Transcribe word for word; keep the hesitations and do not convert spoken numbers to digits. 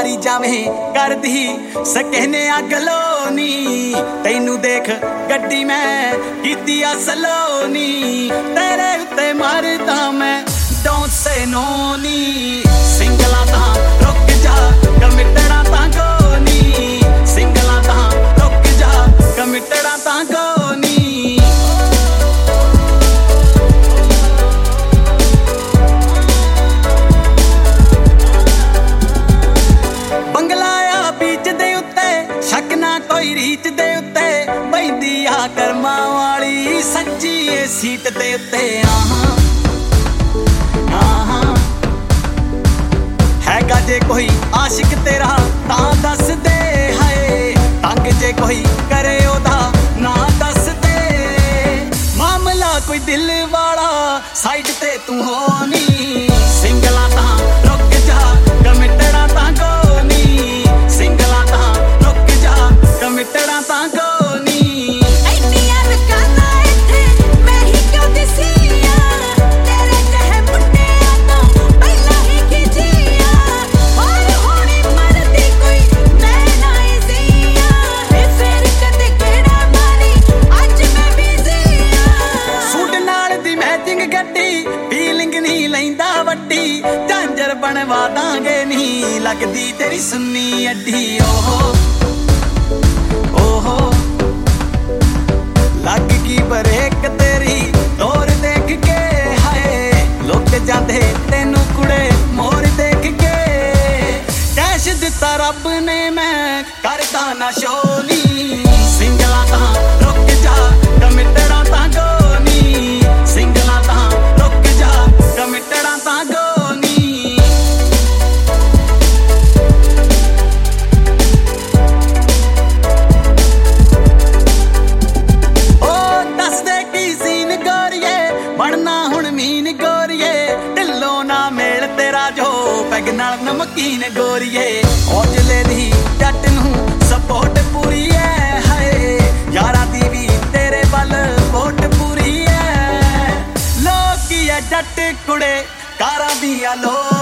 मारी जावे करदी सकहने गलोनी तैनू देख गड्डी मैं कीती आ सलोनी तेरे उत्ते मरदा मैं डोंट से नो नी सिंगला तां रुक जा कमिटड़ा तां कोनी सिंगला तां रुक जा कमिटड़ा तां कोनी बंगलाया बीच दे उत्ते शक ना कोई रीच दे उत्ते बैंदी आ कर्मा वाली सच्ची ए सीट दे उत्ते आहां हैगा जे कोई आशिक तेरा तां दस दे हाय तंग जे कोई करे ओदा ना दस दे मामला कोई दिल वाला साइड ते तू होनी सिंगला तां रुक जा कमिटड़ा तां कोनी सिंगला तां रुक जा कमिटड़ा तां कोनी झांझर बनवा दांगे नहीं लगदी तेरी सुन्नी अड्डी ओहो ओहो लग की बरेक तेरी तोर देख के हाय लुक जाते तेनू कुड़े मोर देख के कैश दिता रब ने मैं करदा ना शोनी सिंगला तां रुक जा कमिटड़ा तां कोनी सिंगला तां रुक जा कमिटड़ा तां कोनी बनना हुण मीन गोरिए ढिल्लो ना मेल तेरा जो पैग नाल नमकीन गोरिए औजले दी जट नूं सपोर्ट पूरी है हाय यारा दी भी तेरे बल वोट पूरी है लोकी है जट कुड़े कारां दियां लो